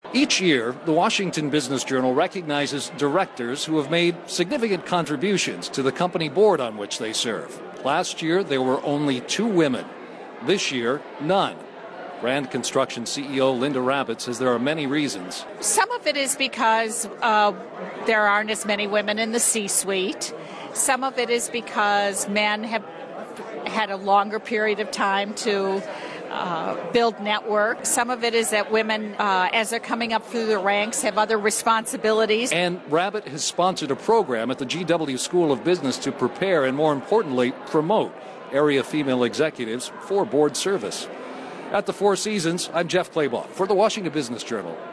Each year, the Washington Business Journal recognizes directors who have made significant contributions to the company board on which they serve. Last year, there were only 2 women. This year, none. Rand Construction CEO Linda Rabbitt says there are many reasons. Some of it is because there aren't as many women in the C-suite. Some of it is because men have had a longer period of time to build network. Some of it is that women, as they're coming up through the ranks, have other responsibilities. And Rabbitt has sponsored a program at the GW School of Business to prepare and, more importantly, promote area female executives for board service. At the Four Seasons, I'm Jeff Clabaugh for the Washington Business Journal.